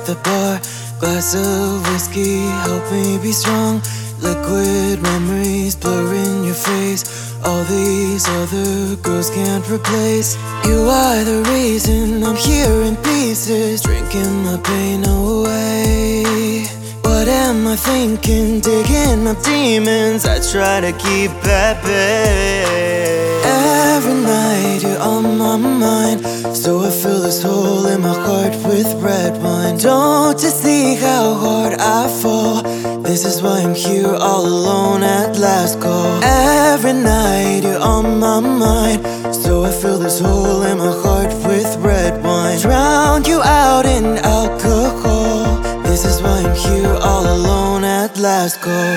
the bar. Glass of whiskey, help me be strong. Liquid memories blurring your face. All these other girls can't replace. You are the reason I'm here in pieces, drinking my pain away. What am I thinking? Digging up demons I try to keep at bay. Every night you're on my mind, so I fill this hole in my heart with red wine. Don't you see how hard I fall? This is why I'm here all alone at last call. Every night you're on my mind, so I fill this hole in my heart with red wine. Drown you out in alcohol. This is why I'm here all alone at last call.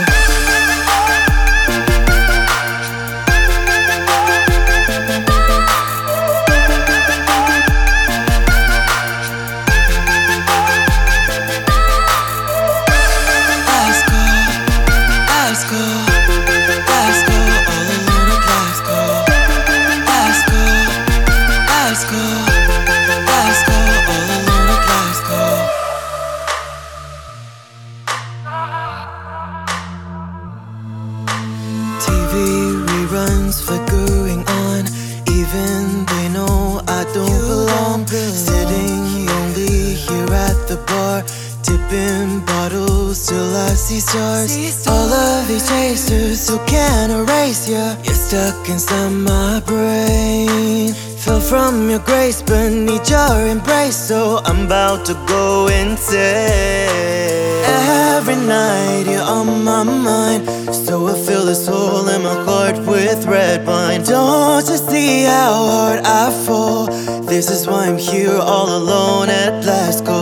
TV reruns flickering on, even they know I don't belong. Sitting lonely here at the bar, tipping bottles till I see stars. All of these chasers who can't erase ya, you're stuck inside my brain. Fell from your grace but need your embrace, so I'm about to go insane. Every night you're on my mind, so I fill this hole in my heart with red wine. Don't you see how hard I fall? This is why I'm here all alone at last call.